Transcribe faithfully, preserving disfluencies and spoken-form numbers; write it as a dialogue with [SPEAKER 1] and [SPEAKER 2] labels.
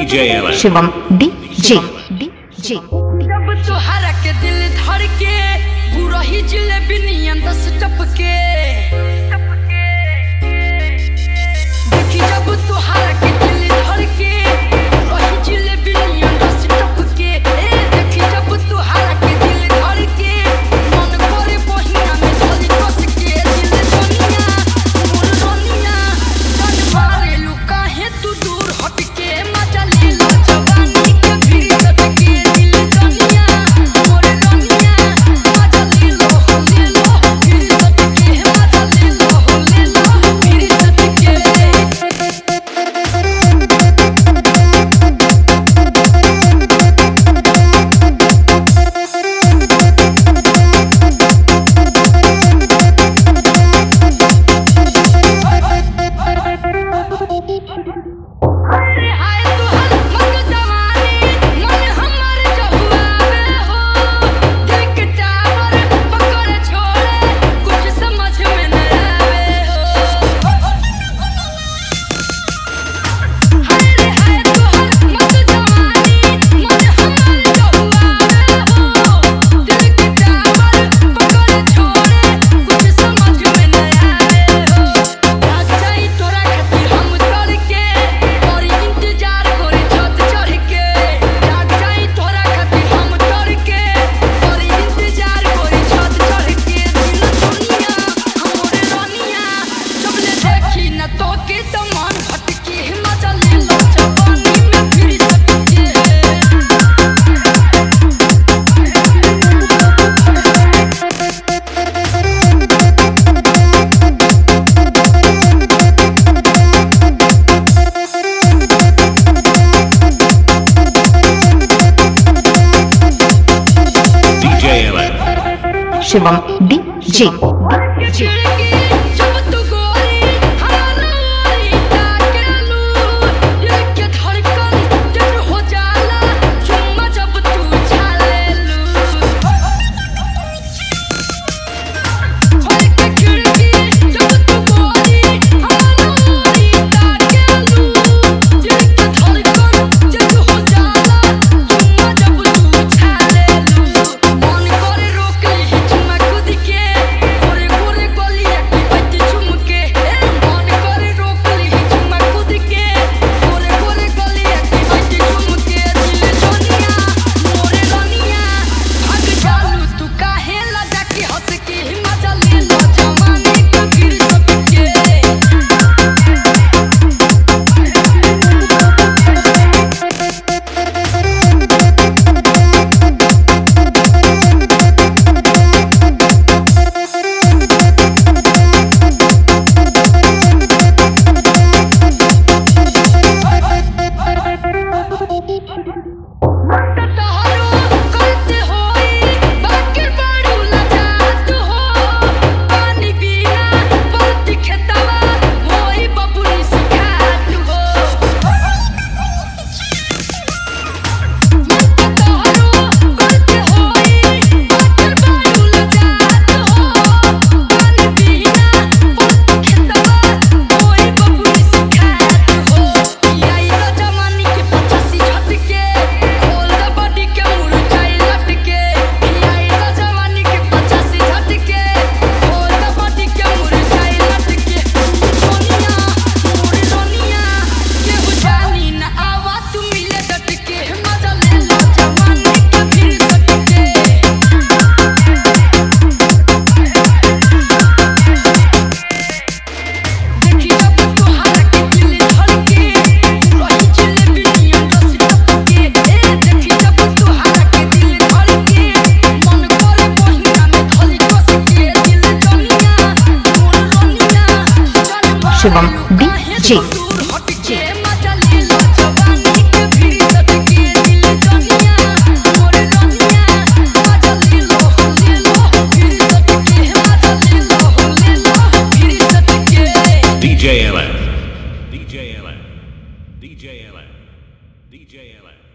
[SPEAKER 1] Shivam DJ DJ.
[SPEAKER 2] जब तुहरा के दिल धड़ के बुरा ही जिलेबी नियन दस टपके देखी जब तुहरा के दिल धड़ के बुरा ही जिलेबी नियन दस टपके देखी जब तुहरा के दिल धड़ के मन करे बहिया में धरी कस के दिल दुनिया मोर दुनिया जान मारे लू काहे तू दूर हट के मजा ले लो जवानी के भीड़ लटके दिल दुनिया मोर दुनिया मजा ले लो ले लो भीड़ लटके मजा ले लो ले लो भीड़ लटके। हाय तुहर मग जवानी मन हमर जहुआवे हो दिल के टावर पकड़ छोड़े कुछ समझ में न आवे हो। हाय रे हाय तुहर मग जवानी मन हमर जहुआवे हो दिल के टावर पकड़ छोड़े कुछ समझ में न आवे हो। भाग जाई तोरा खातिर हम तोड़ के और इंतजार करे छत चढ़ के भाग जाई तोरा खातिर हम तोड़ के और इंतजार करे छत चढ़ के दिल दुनिया हमरे रानिया जब ले देखी न तो के तो मन भटके मजा ले लो जवानी में फिर सटके।
[SPEAKER 1] शिवम डीजे
[SPEAKER 2] खिड़की जब तू गोरी हमारा ओरी ताकेलू दिल के धड़कन तेज हो जाला चुम्मा जब तू छालेलू। खोल के खिड़की जब तू गोरी हमारा ओरी ताकेलू दिल के धड़कन तेज हो जाला चुम्मा जब तू छालेलू। मन करे रोक ली चुम्मा खुद के गोरे गोरे गलिया की बत्ती झुमके मन करे रोक ली चुम्मा खुद के गोरे गोरे गलिया की बत्ती झुमके दिल दुनिया मोरे रानिया भाग जालू तू काहे लजा के हंस के मजा ले लो जवानी के फिर सटके। तहारो करते होई बाकी बाड़ू लजात हो पानी बिना परती खेतवा होई बबुनी सिखात हो। तहारो करते होई बाकी बाड़ू लजात हो पानी बिना परती खेतवा होई बबुनी सिखात हो। आई तो जवानी के पचासी झटके खोल द बॉडी के मुरझाई लटके आई तो जवानी के पचासी झटके खोल द बॉडी के मुरझाई लटके दुनिया मोर दुनिया केहू जानी न आवा तू मिले डटके मजा ले लो जवानी के फिर सटके। देखी जब तुहरा के दिल धड़ के रही जिलेबी नियन दस टपके देखी जब तुहरा के दिल धड़ के मन करे बहिया में धरी कस के दिल दुनिया मोर दुनिया जान मारे
[SPEAKER 1] शिवम
[SPEAKER 2] लू काहे
[SPEAKER 1] डीजे
[SPEAKER 2] तू दूर हट के मजा ले लो जवानी के फिर सटके दिल दुनिया मोर दुनिया मजा ले लो ले लो फिर सटके मजा ले लो ले लो फिर सटके।
[SPEAKER 3] D J L F. D J L F. D J L F. D J L F.